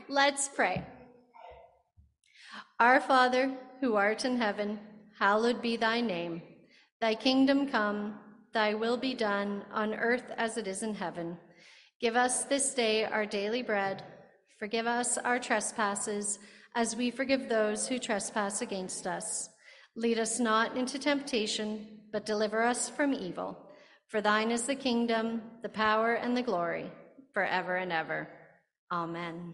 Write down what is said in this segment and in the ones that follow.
Let's pray. Our Father, who art in heaven, hallowed be thy name. Thy kingdom come, thy will be done on earth as it is in heaven. Give us this day our daily bread. Forgive us our trespasses, as we forgive those who trespass against us. Lead us not into temptation, but deliver us from evil. For thine is the kingdom, the power, and the glory, forever and ever. Amen.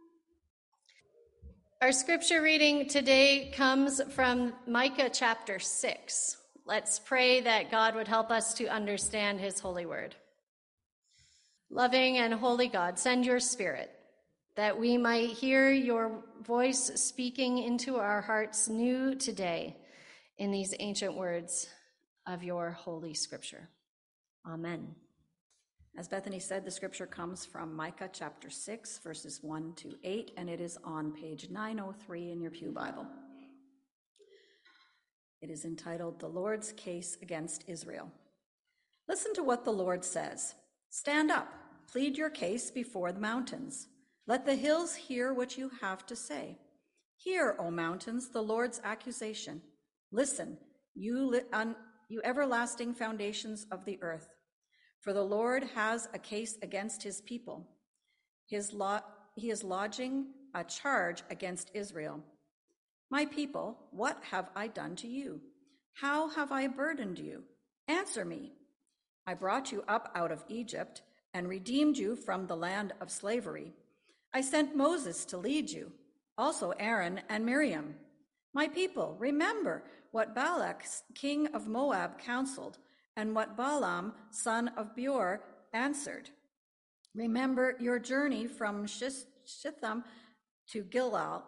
Our scripture reading today comes from Micah chapter 6. Let's pray that God would help us to understand his holy word. Loving and holy God, send your Spirit, that we might hear your voice speaking into our hearts new today in these ancient words of your holy scripture. Amen. As Bethany said, the scripture comes from Micah chapter 6, verses 1 to 8, and it is on page 903 in your Pew Bible. It is entitled, The Lord's Case Against Israel. Listen to what the Lord says. Stand up, plead your case before the mountains. Let the hills hear what you have to say. Hear, O mountains, the Lord's accusation. Listen, you everlasting foundations of the earth. For the Lord has a case against his people. He is lodging a charge against Israel. My people, what have I done to you? How have I burdened you? Answer me. I brought you up out of Egypt and redeemed you from the land of slavery. I sent Moses to lead you, also Aaron and Miriam. My people, remember what Balak, king of Moab, counseled, and what Balaam, son of Beor, answered. Remember your journey from Shittim to Gilgal,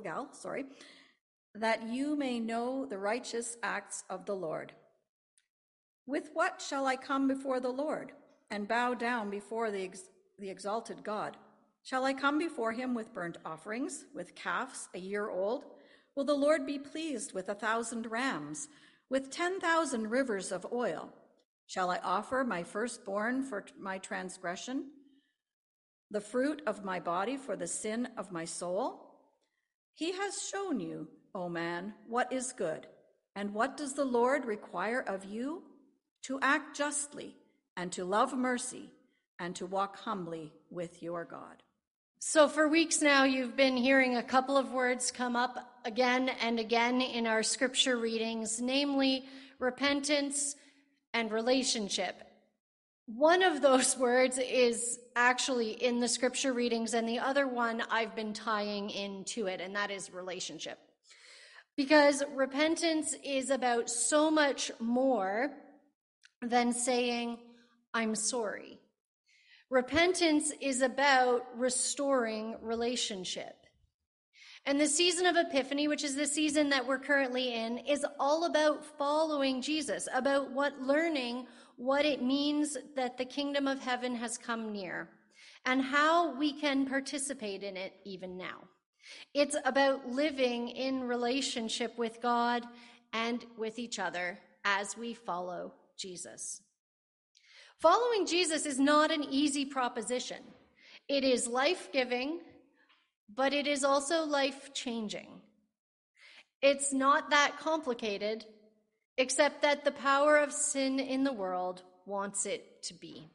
that you may know the righteous acts of the Lord. With what shall I come before the Lord and bow down before the exalted God? Shall I come before him with burnt offerings, with calves a year old? Will the Lord be pleased with 1,000 rams, with 10,000 rivers of oil? Shall I offer my firstborn for my transgression, the fruit of my body for the sin of my soul? He has shown you, O man, what is good. And what does the Lord require of you? To act justly, and to love mercy, and to walk humbly with your God. So for weeks now, you've been hearing a couple of words come up again and again in our scripture readings, namely repentance and relationship. One of those words is actually in the scripture readings, and the other one I've been tying into it, and that is relationship. Because repentance is about so much more than saying, I'm sorry. Repentance is about restoring relationship. And the season of Epiphany, which is the season that we're currently in, is all about following Jesus, about learning what it means that the kingdom of heaven has come near, and how we can participate in it even now. It's about living in relationship with God and with each other as we follow Jesus. Following Jesus is not an easy proposition. It is life-giving, but it is also life-changing. It's not that complicated, except that the power of sin in the world wants it to be.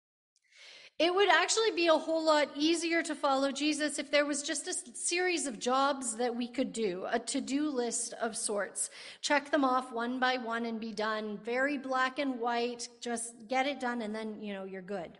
It would actually be a whole lot easier to follow Jesus if there was just a series of jobs that we could do, a to-do list of sorts. Check them off one by one and be done. Very black and white, just get it done and then, you're good.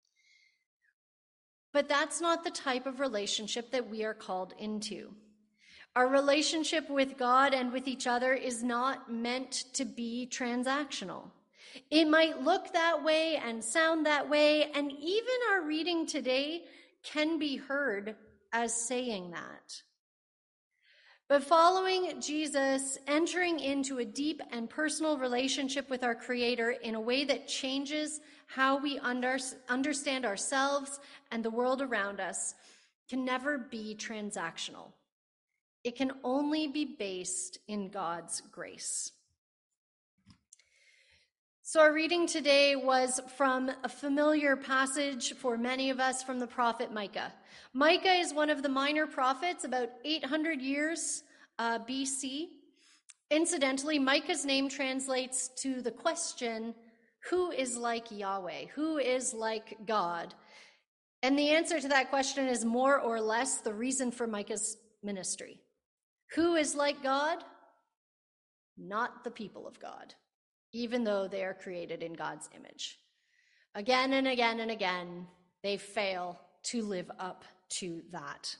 But that's not the type of relationship that we are called into. Our relationship with God and with each other is not meant to be transactional. It might look that way and sound that way, and even our reading today can be heard as saying that. But following Jesus, entering into a deep and personal relationship with our Creator in a way that changes how we understand ourselves and the world around us, can never be transactional. It can only be based in God's grace. So our reading today was from a familiar passage for many of us from the prophet Micah. Micah is one of the minor prophets, about 800 years BC. Incidentally, Micah's name translates to the question, who is like Yahweh? Who is like God? And the answer to that question is more or less the reason for Micah's ministry. Who is like God? Not the people of God, even though they are created in God's image. Again and again and again, they fail to live up to that.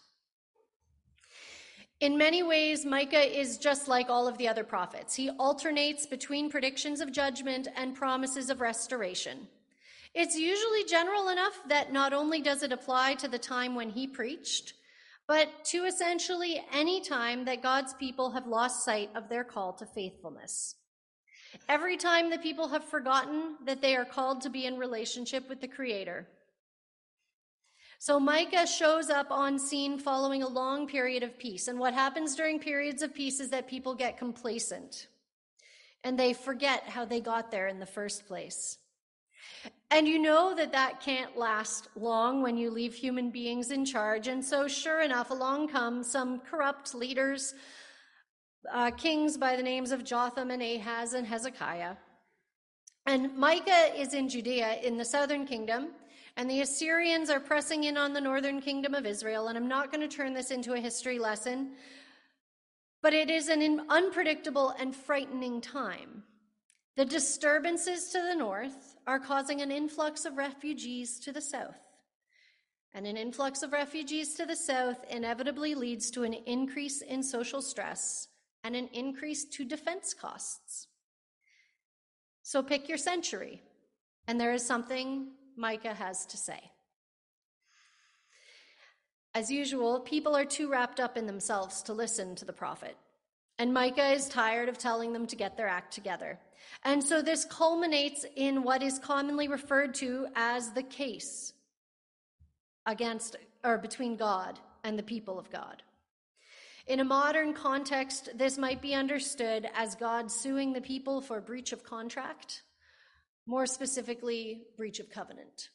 In many ways, Micah is just like all of the other prophets. He alternates between predictions of judgment and promises of restoration. It's usually general enough that not only does it apply to the time when he preached, but to essentially any time that God's people have lost sight of their call to faithfulness. Every time the people have forgotten that they are called to be in relationship with the Creator. So Micah shows up on scene following a long period of peace. And what happens during periods of peace is that people get complacent and they forget how they got there in the first place. And you know that that can't last long when you leave human beings in charge. And so sure enough, along come some corrupt leaders, kings by the names of Jotham and Ahaz and Hezekiah. And Micah is in Judea in the southern kingdom, and the Assyrians are pressing in on the northern kingdom of Israel. And I'm not going to turn this into a history lesson, but it is an unpredictable and frightening time. The disturbances to the north are causing an influx of refugees to the south. And an influx of refugees to the south inevitably leads to an increase in social stress and an increase to defense costs. So pick your century, and there is something Micah has to say. As usual, people are too wrapped up in themselves to listen to the prophet. And Micah is tired of telling them to get their act together. And so this culminates in what is commonly referred to as the case between God and the people of God. In a modern context, this might be understood as God suing the people for breach of contract, more specifically, breach of covenant.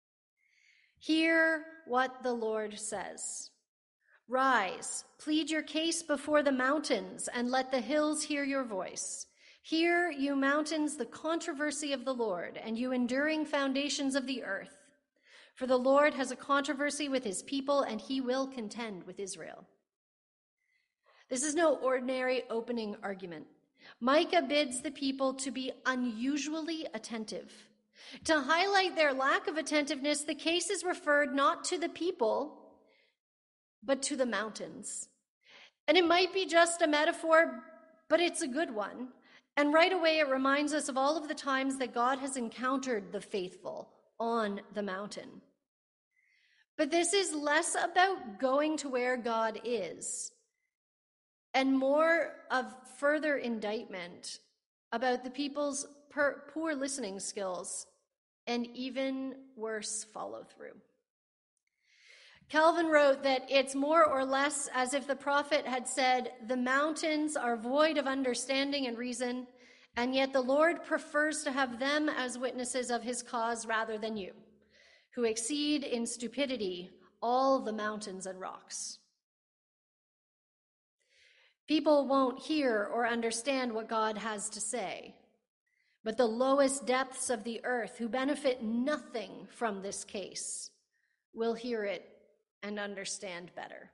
Hear what the Lord says. Rise, plead your case before the mountains, and let the hills hear your voice. Hear, you mountains, the controversy of the Lord, and you enduring foundations of the earth. For the Lord has a controversy with his people, and he will contend with Israel. This is no ordinary opening argument. Micah bids the people to be unusually attentive. To highlight their lack of attentiveness, the case is referred not to the people, but to the mountains. And it might be just a metaphor, but it's a good one. And right away, it reminds us of all of the times that God has encountered the faithful on the mountain. But this is less about going to where God is and more of further indictment about the people's poor listening skills and even worse follow-through. Calvin wrote that it's more or less as if the prophet had said, the mountains are void of understanding and reason, and yet the Lord prefers to have them as witnesses of his cause rather than you, who exceed in stupidity all the mountains and rocks. People won't hear or understand what God has to say, but the lowest depths of the earth, who benefit nothing from this case, will hear it and understand better.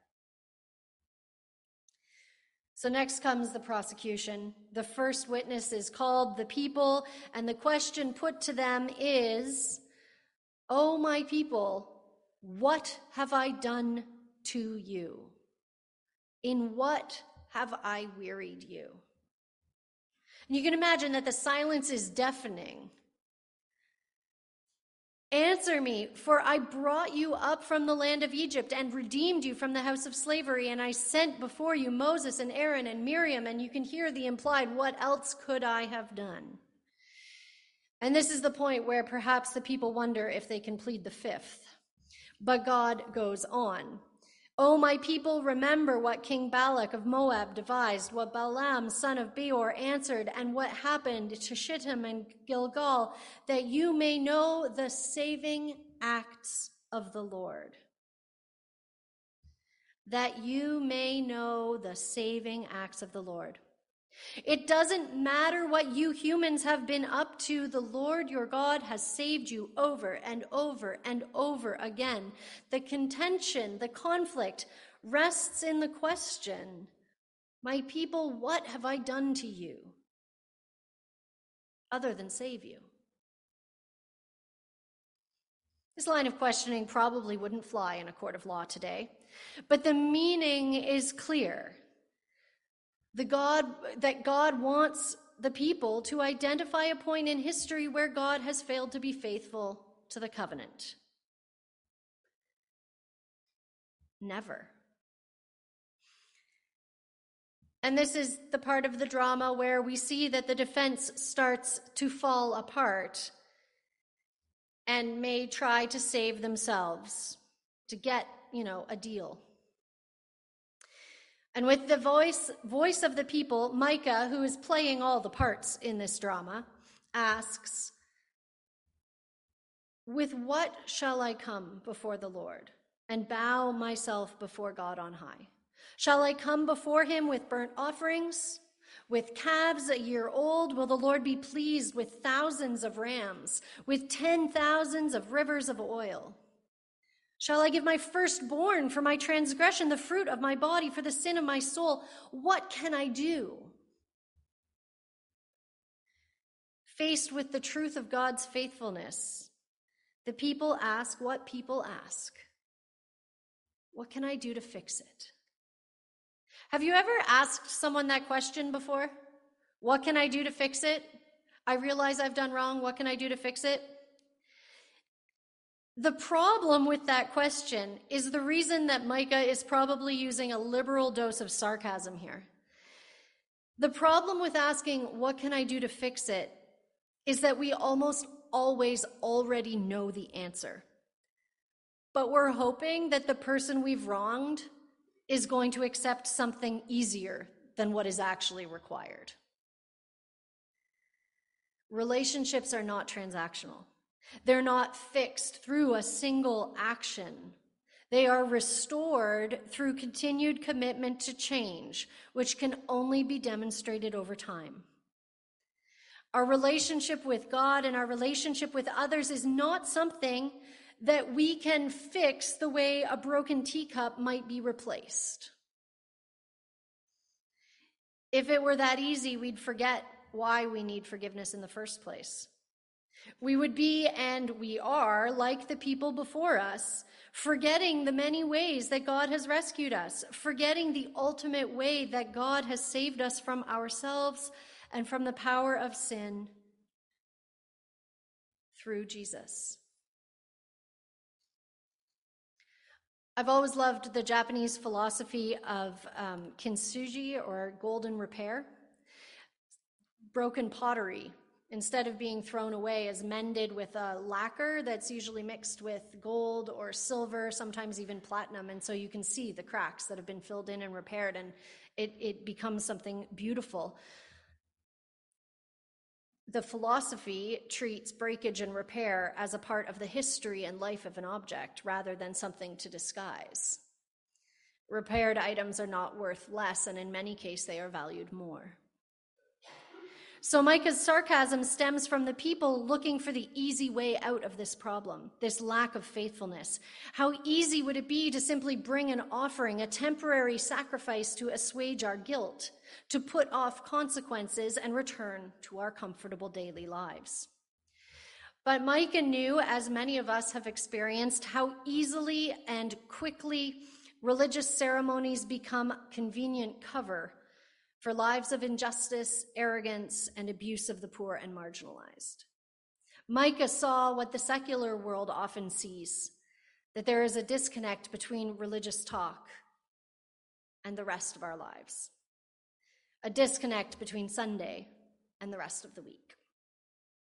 So next comes the prosecution. The first witness is called the people, and the question put to them is, "O my people, what have I done to you? In what have I wearied you?" And you can imagine that the silence is deafening. "Answer me, for I brought you up from the land of Egypt and redeemed you from the house of slavery, and I sent before you Moses and Aaron and Miriam," and you can hear the implied, what else could I have done? And this is the point where perhaps the people wonder if they can plead the fifth. But God goes on. O my people, remember what King Balak of Moab devised, what Balaam, son of Beor, answered, and what happened to Shittim and Gilgal, that you may know the saving acts of the Lord. That you may know the saving acts of the Lord. It doesn't matter what you humans have been up to. The Lord your God has saved you over and over and over again. The contention, the conflict rests in the question, my people, what have I done to you other than save you? This line of questioning probably wouldn't fly in a court of law today, but the meaning is clear. That God wants the people to identify a point in history where God has failed to be faithful to the covenant. Never. And this is the part of the drama where we see that the defense starts to fall apart and may try to save themselves, to get, a deal. And with the voice of the people, Micah, who is playing all the parts in this drama, asks, with what shall I come before the Lord and bow myself before God on high? Shall I come before him with burnt offerings? With calves a year old, will the Lord be pleased with thousands of rams, with 10,000s of rivers of oil? Shall I give my firstborn for my transgression, the fruit of my body for the sin of my soul? What can I do? Faced with the truth of God's faithfulness, the people ask what people ask. What can I do to fix it? Have you ever asked someone that question before? What can I do to fix it? I realize I've done wrong. What can I do to fix it? The problem with that question is the reason that Micah is probably using a liberal dose of sarcasm here. The problem with asking, what can I do to fix it, is that we almost always already know the answer. But we're hoping that the person we've wronged is going to accept something easier than what is actually required. Relationships are not transactional. They're not fixed through a single action. They are restored through continued commitment to change, which can only be demonstrated over time. Our relationship with God and our relationship with others is not something that we can fix the way a broken teacup might be replaced. If it were that easy, we'd forget why we need forgiveness in the first place. We would be, and we are, like the people before us, forgetting the many ways that God has rescued us, forgetting the ultimate way that God has saved us from ourselves and from the power of sin through Jesus. I've always loved the Japanese philosophy of kintsugi, or golden repair. Broken pottery, instead of being thrown away, is mended with a lacquer that's usually mixed with gold or silver, sometimes even platinum. And so you can see the cracks that have been filled in and repaired, and it becomes something beautiful. The philosophy treats breakage and repair as a part of the history and life of an object rather than something to disguise. Repaired items are not worth less, and in many cases they are valued more. So Micah's sarcasm stems from the people looking for the easy way out of this problem, this lack of faithfulness. How easy would it be to simply bring an offering, a temporary sacrifice to assuage our guilt, to put off consequences and return to our comfortable daily lives? But Micah knew, as many of us have experienced, how easily and quickly religious ceremonies become convenient cover for lives of injustice, arrogance, and abuse of the poor and marginalized. Micah saw what the secular world often sees, that there is a disconnect between religious talk and the rest of our lives, a disconnect between Sunday and the rest of the week.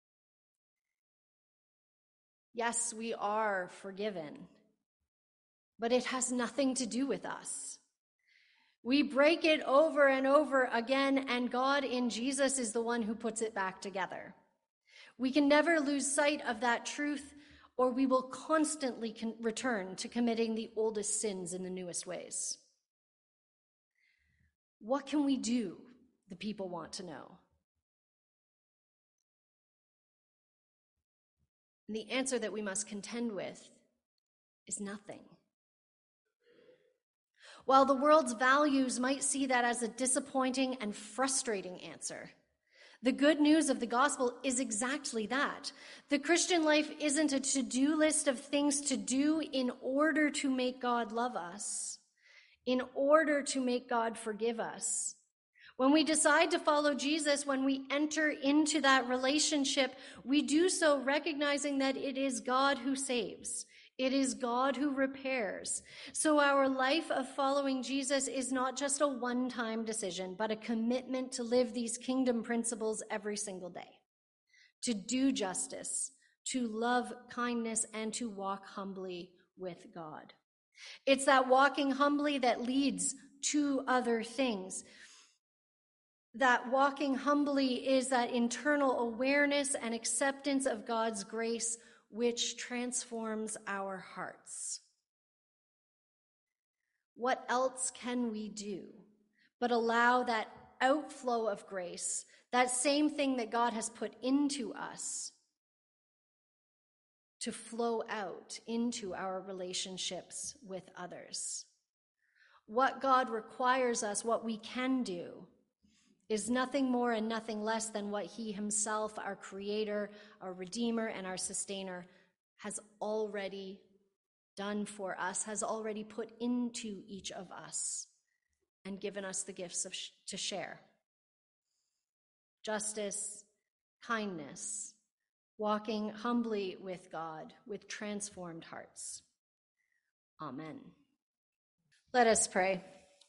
Yes, we are forgiven. but it has nothing to do with us. We break it over and over again, and God in Jesus is the one who puts it back together. We can never lose sight of that truth, or we will constantly return to committing the oldest sins in the newest ways. What can we do? The people want to know. And the answer that we must contend with is nothing. While the world's values might see that as a disappointing and frustrating answer, the good news of the gospel is exactly that. The Christian life isn't a to-do list of things to do in order to make God love us, in order to make God forgive us. When we decide to follow Jesus, when we enter into that relationship, we do so recognizing that it is God who saves. It is God who repairs. So our life of following Jesus is not just a one-time decision, but a commitment to live these kingdom principles every single day, to do justice, to love kindness, and to walk humbly with God. It's that walking humbly that leads to other things. That walking humbly is that internal awareness and acceptance of God's grace, which transforms our hearts. What else can we do but allow that outflow of grace, that same thing that God has put into us, to flow out into our relationships with others? What God requires us, what we can do, is nothing more and nothing less than what he himself, our creator, our redeemer, and our sustainer, has already done for us, has already put into each of us and given us the gifts to share. Justice, kindness, walking humbly with God with transformed hearts. Amen. Let us pray.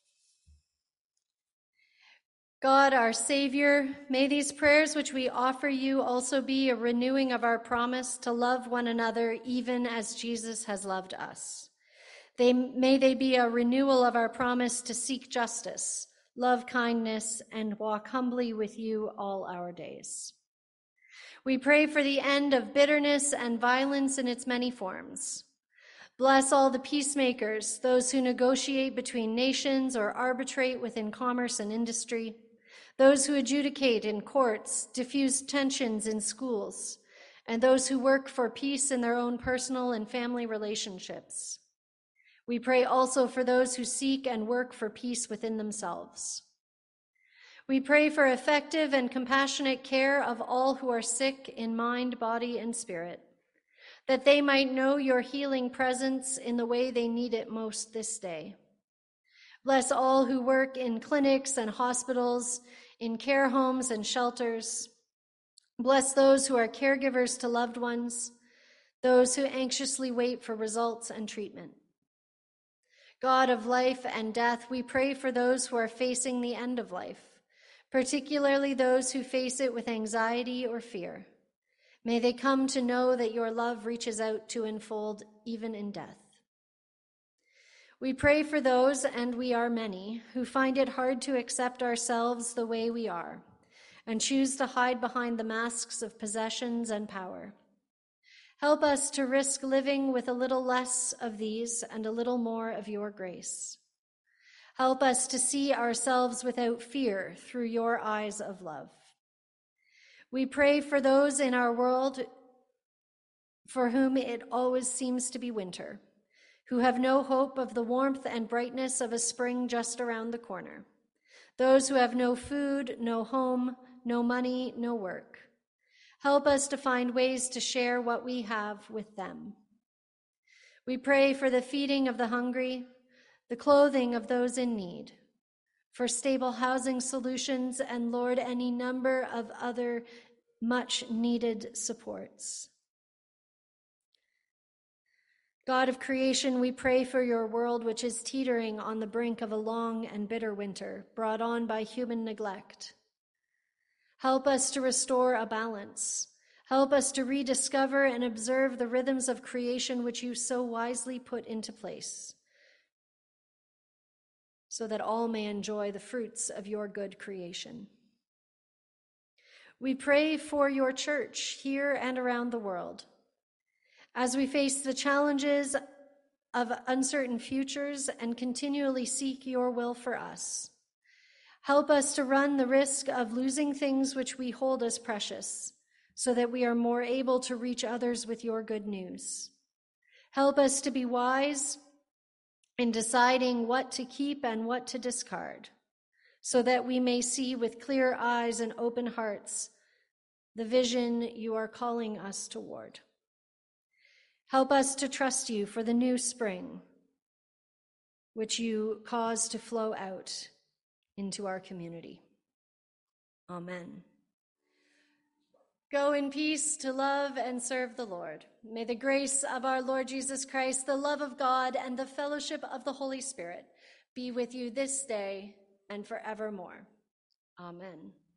God, our Savior, may these prayers which we offer you also be a renewing of our promise to love one another even as Jesus has loved us. May they be a renewal of our promise to seek justice, love kindness, and walk humbly with you all our days. We pray for the end of bitterness and violence in its many forms. Bless all the peacemakers, those who negotiate between nations or arbitrate within commerce and industry, those who adjudicate in courts, diffuse tensions in schools, and those who work for peace in their own personal and family relationships. We pray also for those who seek and work for peace within themselves. We pray for effective and compassionate care of all who are sick in mind, body, and spirit, that they might know your healing presence in the way they need it most this day. Bless all who work in clinics and hospitals, in care homes and shelters. Bless those who are caregivers to loved ones, those who anxiously wait for results and treatment. God of life and death, we pray for those who are facing the end of life, particularly those who face it with anxiety or fear. May they come to know that your love reaches out to enfold even in death. We pray for those, and we are many, who find it hard to accept ourselves the way we are and choose to hide behind the masks of possessions and power. Help us to risk living with a little less of these and a little more of your grace. Help us to see ourselves without fear through your eyes of love. We pray for those in our world for whom it always seems to be winter, who have no hope of the warmth and brightness of a spring just around the corner. Those who have no food, no home, no money, no work. Help us to find ways to share what we have with them. We pray for the feeding of the hungry, the clothing of those in need, for stable housing solutions, and Lord, any number of other much needed supports. God of creation, we pray for your world, which is teetering on the brink of a long and bitter winter brought on by human neglect. Help us to restore a balance. Help us to rediscover and observe the rhythms of creation which you so wisely put into place. so that all may enjoy the fruits of your good creation. We pray for your church here and around the world. As we face the challenges of uncertain futures and continually seek your will for us, help us to run the risk of losing things which we hold as precious, so that we are more able to reach others with your good news. Help us to be wise in deciding what to keep and what to discard, so that we may see with clear eyes and open hearts the vision you are calling us toward. Help us to trust you for the new spring, which you cause to flow out into our community. Amen. Go in peace to love and serve the Lord. May the grace of our Lord Jesus Christ, the love of God, and the fellowship of the Holy Spirit be with you this day and forevermore. Amen.